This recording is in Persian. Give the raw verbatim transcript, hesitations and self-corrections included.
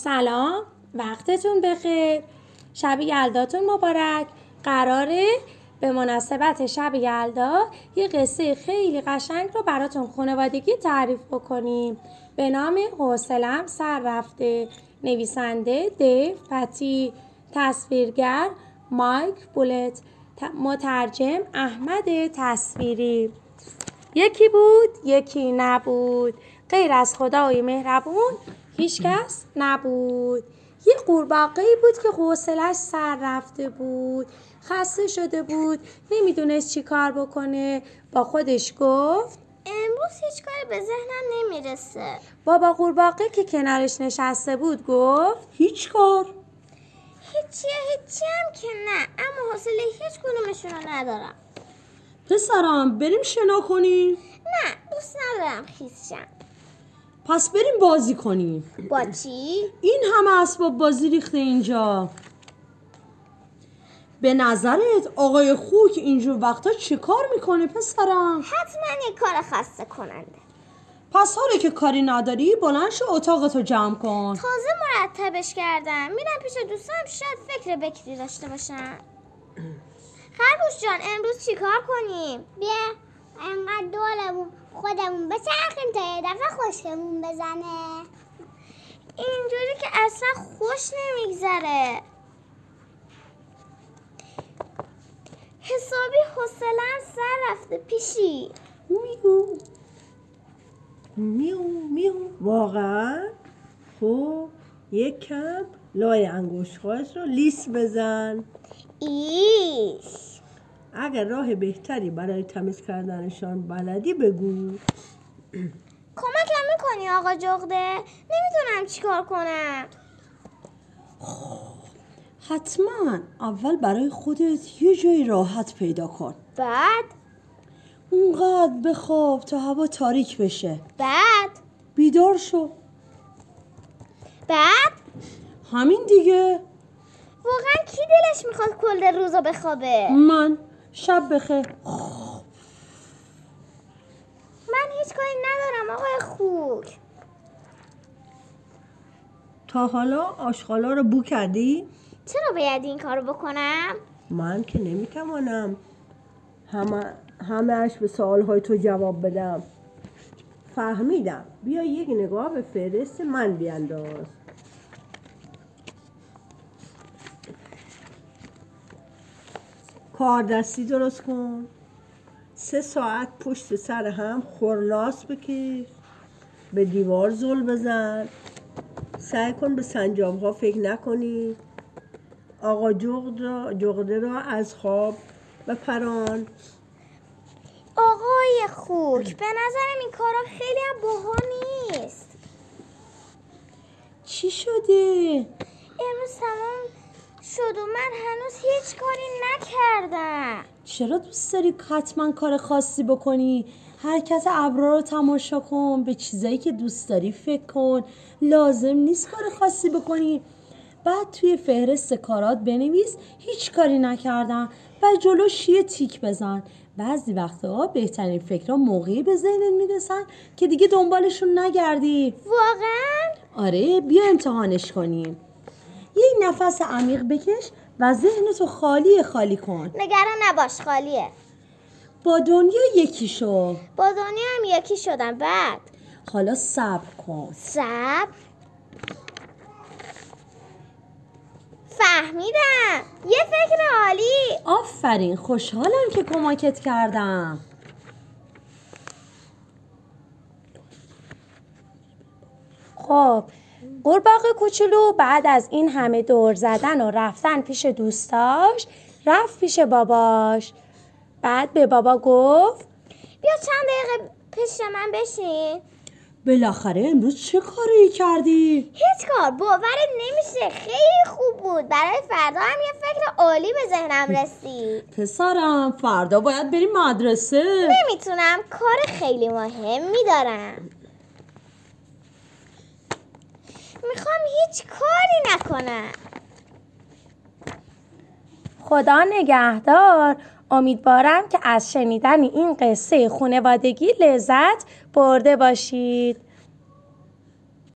سلام، وقتتون بخیر. شب یلداتون مبارک. قراره به مناسبت شب یلدا یه قصه خیلی قشنگ رو براتون خانوادگی تعریف بکنیم به نام حوصله‌ام سر رفته. نویسنده دیو پتی، تصویرگر مایک بولت، مترجم احمد تصویری. یکی بود یکی نبود، غیر از خدای مهربون هیچ کس نبود. یه قورباغه‌ای بود که حوصله‌اش سر رفته بود، خسته شده بود، نمیدونست چی کار بکنه. با خودش گفت امروز هیچ کاری به ذهنم نمیرسه. بابا قورباغه که کنارش نشسته بود گفت هیچ کار. هیچیه هیچی هم که نه، اما حوصله هیچ کدومشون رو ندارم. پسرم بریم شنا کنیم؟ نه دوست ندارم خیس شم. پس بریم بازی کنیم. با چی؟ این همه اسباب بازی ریخته اینجا. به نظرت آقای خوک اینجور وقتا چه کار میکنه پسرم؟ حتما یه کار خسته کننده. پس حالا که کاری نداری بلند شو اتاقتو جمع کن. تازه مرتبش کردم، میرم پیش دوستم، شاید فکر بکری داشته باشم. خرگوش جان امروز چی کار کنیم؟ بیا انقدر دورمون خودمون بچرخیم تا یه دفعه خوشمون بزنه. اینجوری که اصلا خوش نمیگذره. حسابی حوصله‌ام سر رفته پیشی. میو میو میو واقعا؟ خب یک کم لای انگشت‌هاش رو لیس بزن. ایش اگر راه بهتری برای تمیز کردنشان بلدی بگو. کمکم میکنی آقا جغده؟ نمیدونم چیکار کنم. حتما اول برای خودت یه جای راحت پیدا کن، بعد اونقدر بخواب تا هوا تاریک بشه، بعد بیدار شو. بعد همین دیگه. واقعا کی دلش میخواد کل روزا بخوابه؟ من. شب بخیر. من هیچ کاری ندارم آقای خوک. تا حالا آشغالا رو بو کردی؟ چرا باید این کارو بکنم؟ من که نمیتوانم همه همه‌اش به سوالهای تو جواب بدم. فهمیدم. بیا یک نگاه به فهرست من بیانداز. کار دستی درست کن. سه ساعت پشت سر هم خورناس بکش. به دیوار زل بزن. سعی کن به سنجاب ها فکر نکنی. آقا جغد را جغده را از خواب بپران. آقای خوک به نظرم این کارا خیلی هم باحال نیست. چی شده؟ امروز تمام شد و من هنوز هیچ کاری نکردم. چرا دوست داری حتما کار خاصی بکنی؟ حرکت ابرا رو تماشا کن، به چیزایی که دوست داری فکر کن. لازم نیست کار خاصی بکنی. بعد توی فهرست کارات بنویس هیچ کاری نکردم و جلوش یه تیک بزن. بعضی وقتا بهترین فکرها موقعی به ذهنت میرسن که دیگه دنبالشون نگردی. واقعا؟ آره، بیا امتحانش کنیم. یه نفس عمیق بکش و ذهنتو خالی خالی کن. نگران نباش، خالیه. با دنیا یکی شو. با دنیا هم یکی شدم. بعد حالا صبر کن. صبر؟ فهمیدم. یه فکر عالی. آفرین، خوشحالم که کمکت کردم. خب قورباغه کوچولو بعد از این همه دور زدن و رفتن پیش دوستاش رفت پیش باباش. بعد به بابا گفت بیا چند دقیقه پیش من بشین. بالاخره امروز چه کاری کردی؟ هیچ کار، باورت نمیشه، خیلی خوب بود. برای فردا هم یه فکر عالی به ذهنم رسید. پسرم فردا باید بریم مدرسه. نمیتونم، کار خیلی مهمی دارم. میخوام هیچ کاری نکنم. خدا نگهدار. امیدوارم که از شنیدن این قصه خانوادگی لذت برده باشید.